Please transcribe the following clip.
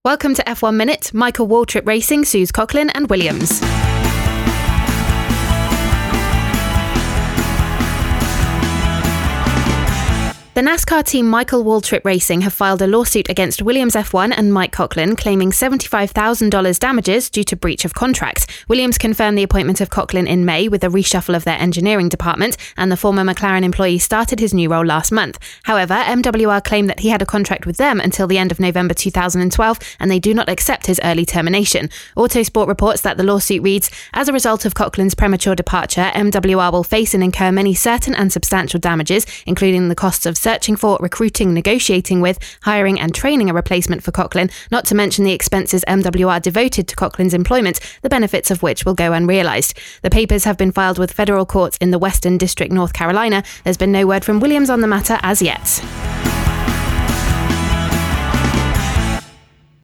Welcome to F1 Minute. Michael Waltrip Racing sues Coughlin and Williams. The NASCAR team Michael Waltrip Racing have filed a lawsuit against Williams F1 and Mike Coughlin, claiming $75,000 damages due to breach of contract. Williams confirmed the appointment of Coughlin in May with a reshuffle of their engineering department, and the former McLaren employee started his new role last month. However, MWR claimed that he had a contract with them until the end of November 2012, and they do not accept his early termination. Autosport reports that the lawsuit reads, "As a result of Coughlin's premature departure, MWR will face and incur many certain and substantial damages, including the costs of searching for, recruiting, negotiating with, hiring and training a replacement for Coughlin, not to mention the expenses MWR devoted to Coughlin's employment, the benefits of which will go unrealised." The papers have been filed with federal courts in the Western District, North Carolina. There's been no word from Williams on the matter as yet.